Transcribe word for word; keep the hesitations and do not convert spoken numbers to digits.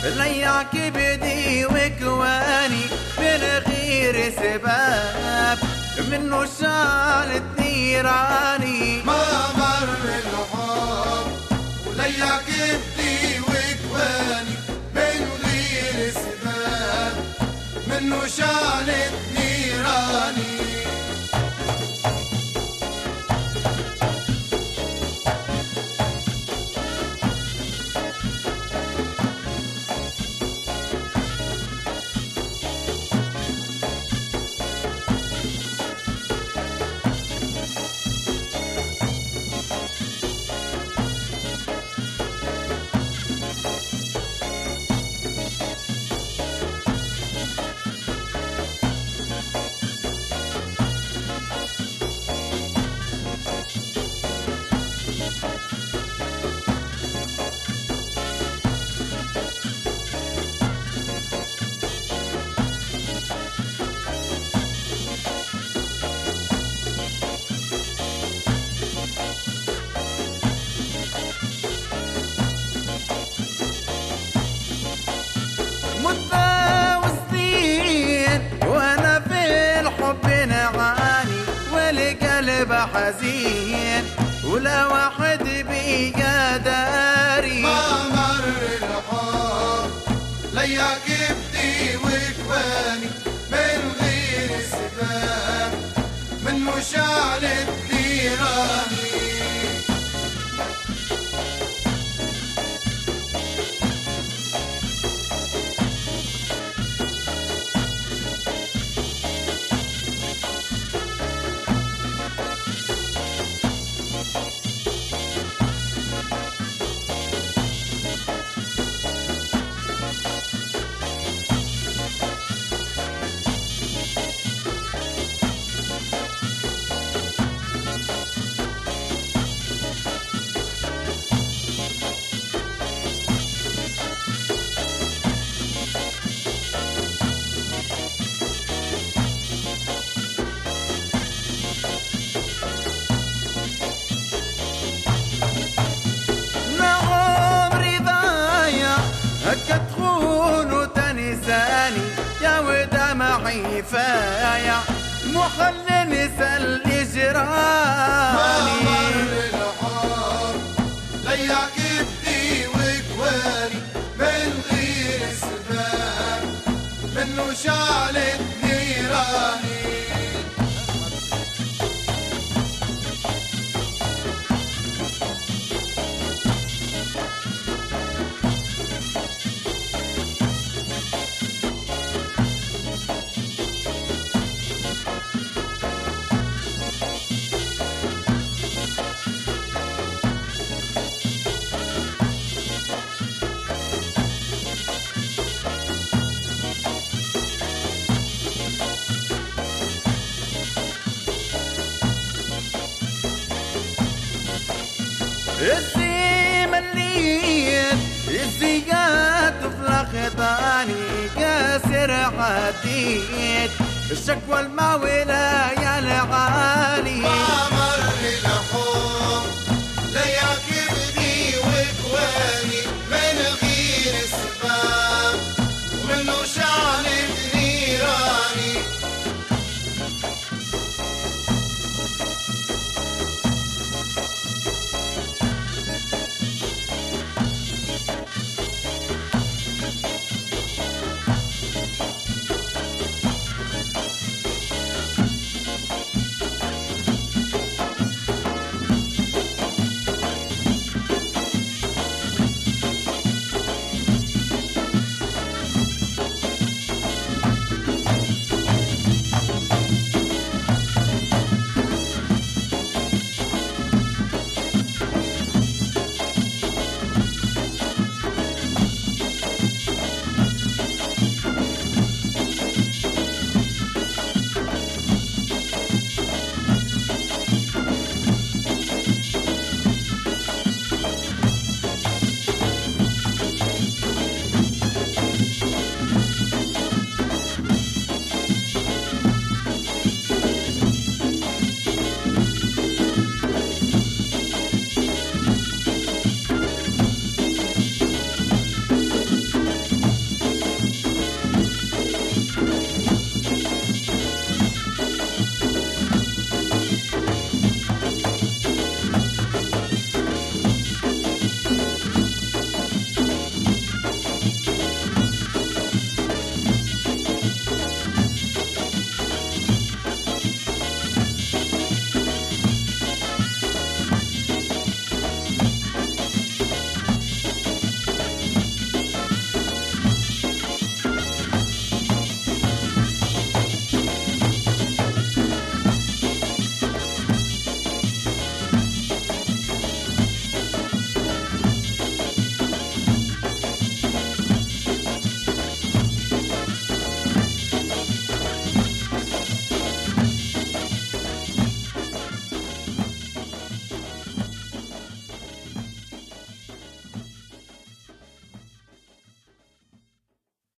لياك بدي وكواني من غير سباب، منه شالت نيراني. ما مر الحب ولياك بدي وكواني من غير سباب، منه شالت نيراني. مدة وسنين وانا في الحب نعاني، والقلب حزين ولا واحد بيا داري. ما مر الحب لياك بدي وكواني من غير سباب، منه شالت نيراني. هكا تخون وتنساني يا ودمعي فايع، مو خلي نسال جراني. ما مر الحب لياك بدي وكواني من غير سباب، منه شالت نيراني. الزي مليت الزيات فلخطاني، كاسر حديد الشكوى الماولة يا العالي.